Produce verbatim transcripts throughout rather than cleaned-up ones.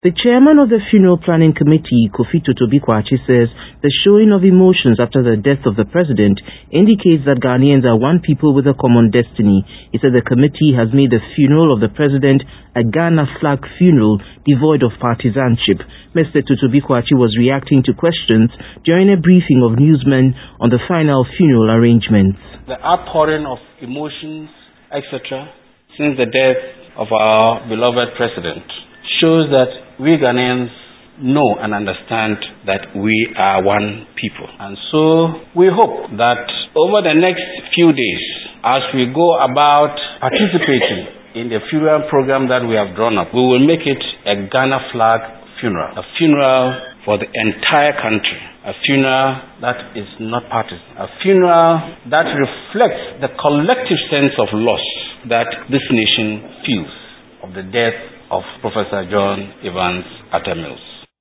The chairman of the Funeral Planning Committee, Kofi Totobi-Quachi, says the showing of emotions after the death of the president indicates that Ghanaians are one people with a common destiny. He said the committee has made the funeral of the president a Ghana flag funeral devoid of partisanship. Mister Totobi-Quachi was reacting to questions during a briefing of newsmen on the final funeral arrangements. The outpouring of emotions, et cetera, since the death of our beloved president shows that we Ghanaians know and understand that we are one people. And so we hope that over the next few days, as we go about participating in the funeral program that we have drawn up, we will make it a Ghana flag funeral, a funeral for the entire country, a funeral that is not partisan, a funeral that reflects the collective sense of loss that this nation feels of the death of Professor John Evans Atta Mills.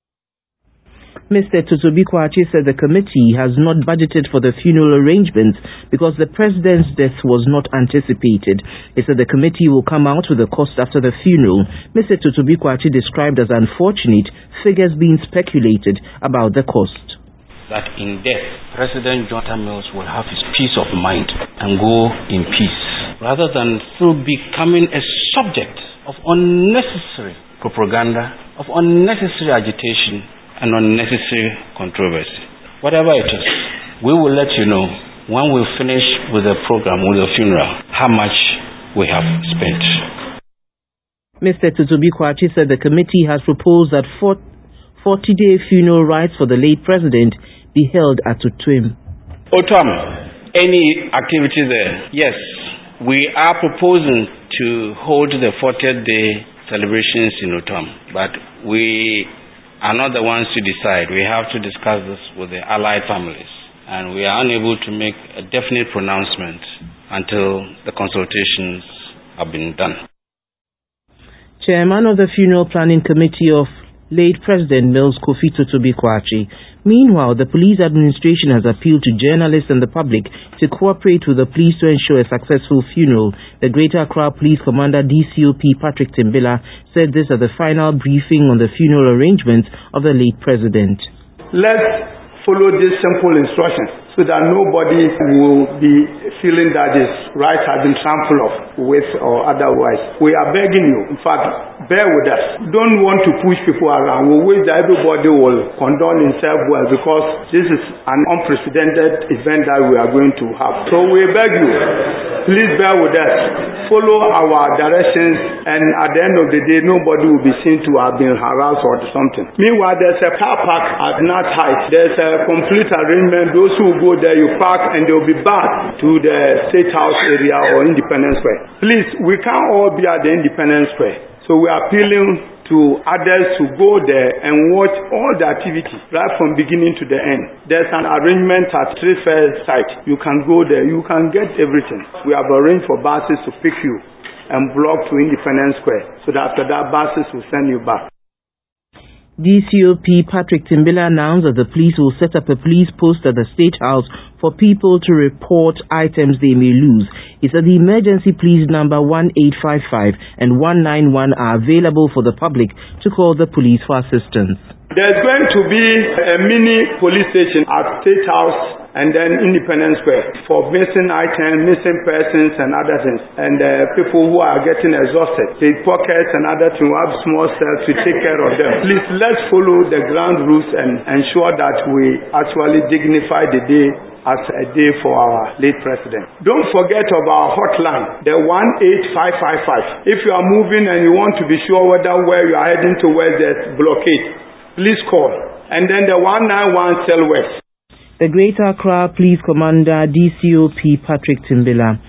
Mister Totobi-Quachi said the committee has not budgeted for the funeral arrangements because the president's death was not anticipated. He said the committee will come out with the cost after the funeral. Mister Totobi-Quachi described as unfortunate figures being speculated about the cost. That in death, President John Atta Mills will have his peace of mind and go in peace, rather than through becoming a subject of unnecessary propaganda, of unnecessary agitation, and unnecessary controversy. Whatever it is, we will let you know when we finish with the program, with the funeral, how much we have spent. Mister Totobi-Quachi said the committee has proposed that forty-day funeral rites for the late president be held at Utwim. Otam, any activity there? Yes, we are proposing to hold the fortieth day celebrations in Otam, but we are not the ones to decide. We have to discuss this with the allied families, and we are unable to make a definite pronouncement until the consultations have been done. Chairman of the Funeral Planning Committee of late President Mills, Kofi Totobi-Quachi. Meanwhile, the police administration has appealed to journalists and the public to cooperate with the police to ensure a successful funeral. The Greater Accra Police Commander D C O P Patrick Timbila said this at the final briefing on the funeral arrangements of the late president. Let's follow this simple instruction so that nobody will be feeling that his rights have been trampled off with or otherwise. We are begging you, in fact, bear with us. Don't want to push people around. We wish that everybody will condone himself well, because this is an unprecedented event that we are going to have. So we beg you, please bear with us. Follow our directions, and at the end of the day, nobody will be seen to have been harassed or something. Meanwhile, there's a car park at Nat Heights. There's a complete arrangement. Those who go there, you park, and they'll be back to the State House area or Independence Square. Please, we can't all be at the Independence Square. So we are appealing to others to go there and watch all the activity right from beginning to the end. There's an arrangement at Trade Fair site. You can go there. You can get everything. We have arranged for buses to pick you and block to Independence Square, so that after that buses will send you back. D C O P Patrick Timbila announced that the police will set up a police post at the State House for people to report items they may lose. He said the emergency police number one eight five five and one nine one are available for the public to call the police for assistance. There's going to be a mini police station at State House and then Independence Square for missing items, missing persons and other things. And uh, people who are getting exhausted, pickpockets and other things, we have small cells to take care of them. Please, let's follow the ground rules and ensure that we actually dignify the day as a day for our late president. Don't forget of our hotline, the one eight five five five. If you are moving and you want to be sure whether where you are heading to, where there's blockade, please call. And then the one nine one Cell West. The Greater Accra Police Commander D C O P Patrick Timbila.